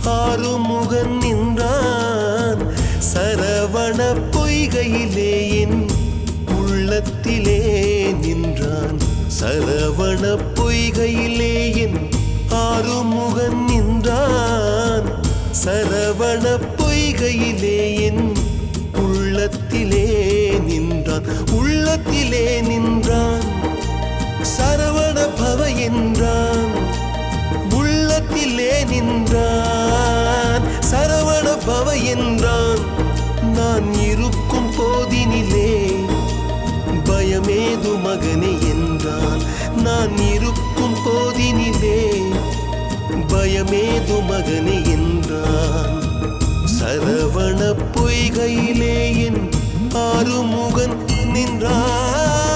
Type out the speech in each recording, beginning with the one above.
ஆறுமுகன் நின்றான் சரவண பொய்கையிலே என் உள்ளத்திலே நின்றான் சரவண பொய்கையிலே என் ஆறுமுகன் நின்றான் சரவண பொய்கையிலே என் உள்ளத்திலே நின்றான் உள்ளத்திலே நின்றான் சரவண பவ என்றான் உள்ளத்திலே நின்றான் சரவண பவ என்றான் நான் இருக்கும் போதினிலே பயமேது மகனே என்றான் நான் இருக்கும் போதினிலே பயமேது மகனே என்றான் சரவண பொய்கையிலே என் ஆறுமுகன் நின்றான்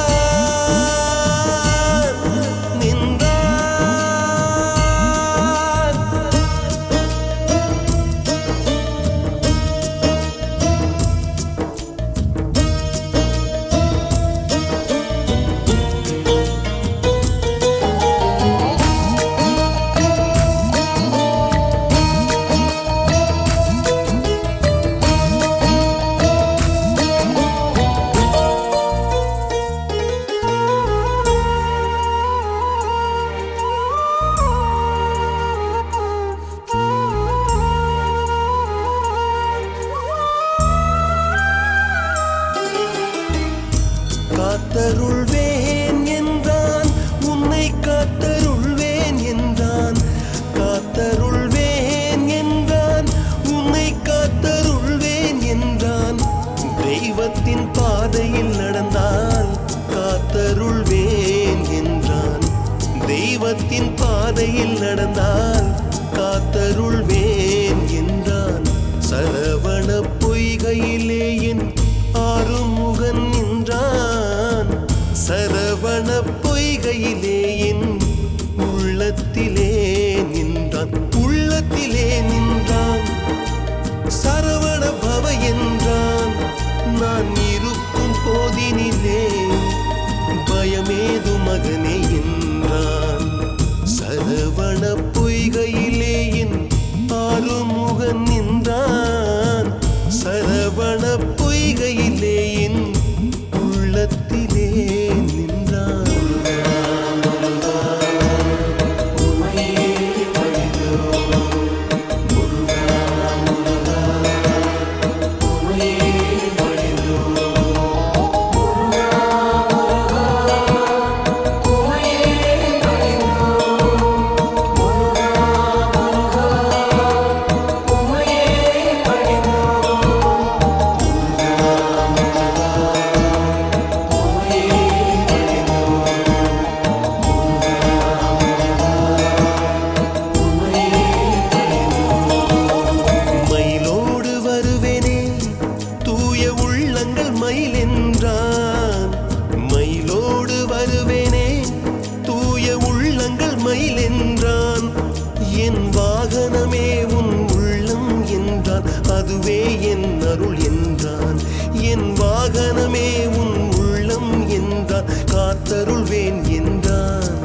காத்தருள்வேன் என்றான் உன்னை காத்தருள்வேன் என்றான் காத்தருள்வேன் என்றான் உன்னை காத்தருள்வேன் என்றான் தெய்வத்தின் பாதையில் நடந்தால் காத்தருள்வேன் என்றான் தெய்வத்தின் பாதையில் நடந்தால் காத்தருள்வேன் என்றான் சரவண பொய்கையிலே என் ஆறுமுகன் நின்றான் சரவண பொய்கையிலே என் உள்ளத்திலே நின்றான் உள்ளத்திலே நின்றான் சரவண பவ என்றான் நான் இருக்கும் போதினிலே பயமேது மகனே என்றான் சரவண பொய்கையிலே என் ஆறுமுகன் நின்றான் சரவண பொய்கையிலே என் உள்ளத்திலே நின்றான் மயிலோடு வருவேனே தூய உள்ளங்கள் மயில் என்றான் என் வாகனமே உன் உள்ளம் என்றான் அதுவே என் அருள் என்றான் என் வாகனமே உன் உள்ளம் என்றான் காத்தருள்வேன் என்றான்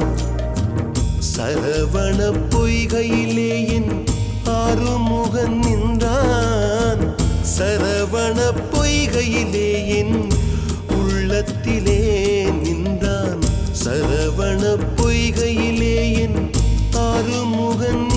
சரவண பொய்கையிலே என் ஆறுமுகன் நின்றான் சரவண பொய்கையிலே என் உள்ளத்திலே நின்றான் சரவண பொய்கையிலே என் ஆறுமுகன்